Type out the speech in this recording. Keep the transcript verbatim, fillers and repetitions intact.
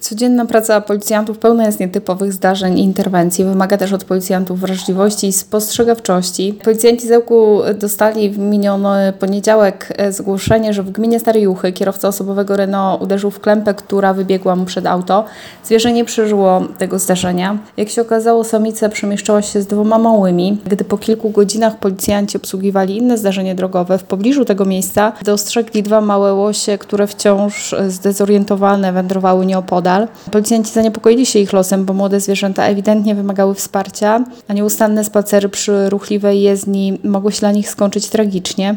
Codzienna praca policjantów pełna jest nietypowych zdarzeń i interwencji. Wymaga też od policjantów wrażliwości i spostrzegawczości. Policjanci z Ełku dostali w miniony poniedziałek zgłoszenie, że w gminie Stare Juchy kierowca osobowego Renault uderzył w klępę, która wybiegła mu przed auto. Zwierzę nie przeżyło tego zdarzenia. Jak się okazało, samica przemieszczała się z dwoma małymi. Gdy po kilku godzinach policjanci obsługiwali inne zdarzenie drogowe, w pobliżu tego miejsca dostrzegli dwa małe łosie, które wciąż zdezorientowane wędrowały nieopodal. Policjanci zaniepokoili się ich losem, bo młode zwierzęta ewidentnie wymagały wsparcia, a nieustanne spacery przy ruchliwej jezdni mogły się dla nich skończyć tragicznie.